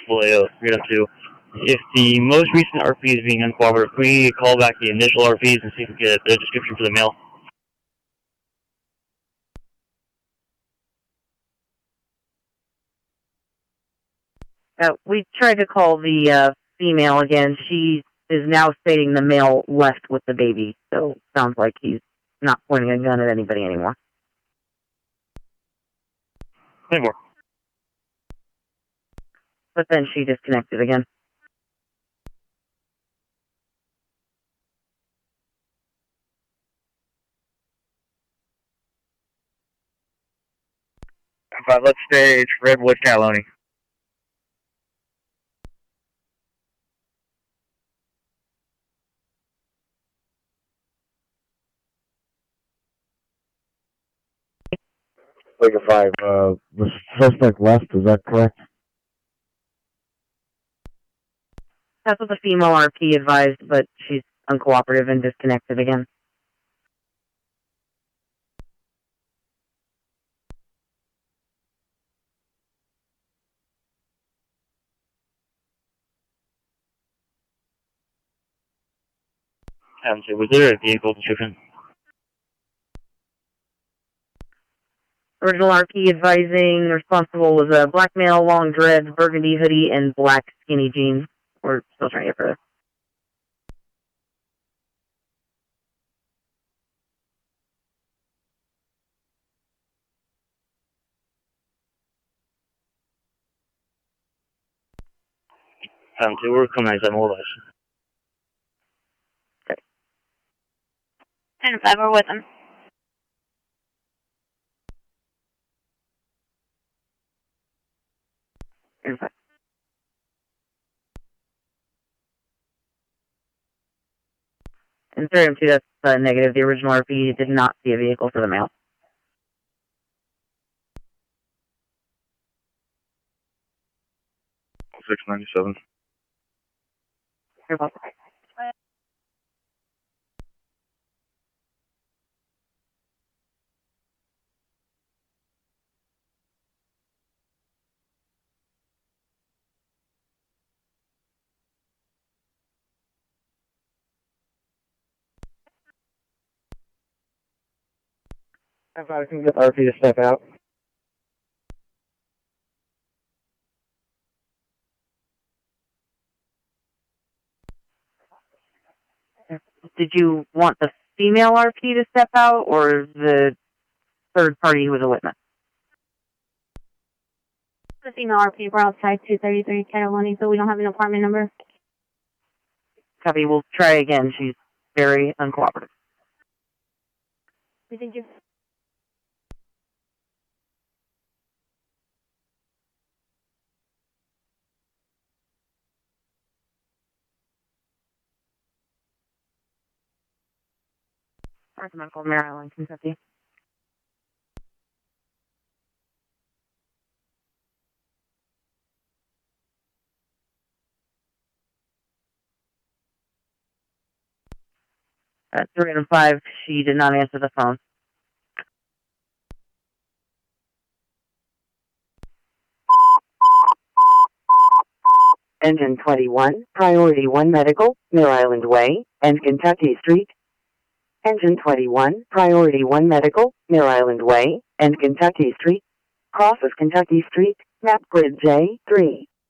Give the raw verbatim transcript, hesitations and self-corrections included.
possible A O, three oh two. If the most recent R P is being uncooperative, can we call back the initial R Ps and see if we can get the description for the male? Uh, we tried to call the uh, female again. She is now stating the male left with the baby, so sounds like he's not pointing a gun at anybody anymore. Anymore. But then she disconnected again. Five, let's stage Redwood, Calonie. Vega five, uh, the suspect left, is that correct? That's what the female R P advised, but she's uncooperative and disconnected again. Um, so was there a vehicle description? Original R P advising responsible was a black male, long dreads, burgundy hoodie, and black skinny jeans. We're still trying to get further. Um, so we're coming as mobilized. Okay. ten five, we're with them. Inside. And three M two, that's uh, negative. The original R P did not see a vehicle for the male. six ninety-seven. You're welcome. I thought I can get R P to step out. Did you want the female R P to step out, or the third party who was a witness? The female R P, we're outside two thirty-three Cataloni, so we don't have an apartment number. Copy, we'll try again. She's very uncooperative. Thank you. North Medical, Maryland, Kentucky. At three and five, she did not answer the phone. Engine twenty-one, Priority one Medical, Mill Island Way, and Kentucky Street. Engine twenty-one, Priority one Medical, Mill Island Way, and Kentucky Street. Crosses Kentucky Street, map grid J three.